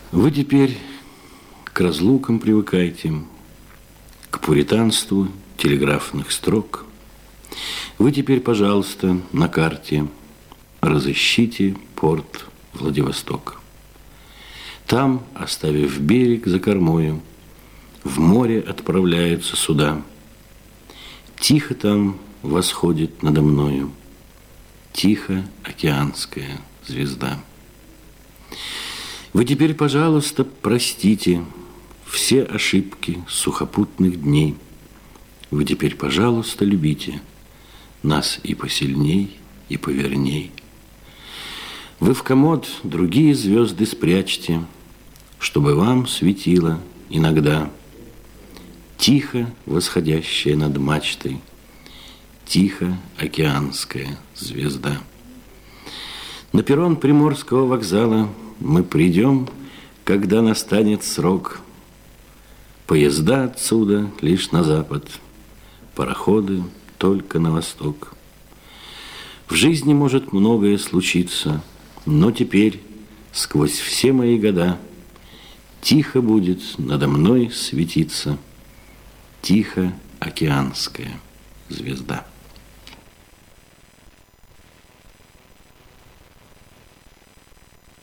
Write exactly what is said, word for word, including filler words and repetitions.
Вы теперь к разлукам привыкайте, к пуританству телеграфных строк. Вы теперь, пожалуйста, на карте разыщите порт Владивосток. Там, оставив берег за кормою, в море отправляются суда. Тихо там восходит надо мною тихо океанская звезда. Вы теперь, пожалуйста, простите все ошибки сухопутных дней. Вы теперь, пожалуйста, любите нас и посильней, и поверней. Вы в комод другие звезды спрячьте, чтобы вам светило иногда тихо восходящая над мачтой, тихо океанская звезда. На перрон Приморского вокзала мы придем, когда настанет срок. Поезда отсюда лишь на запад, пароходы только на восток. В жизни может многое случиться, но теперь, сквозь все мои года, тихо будет надо мной светиться тихо океанская звезда.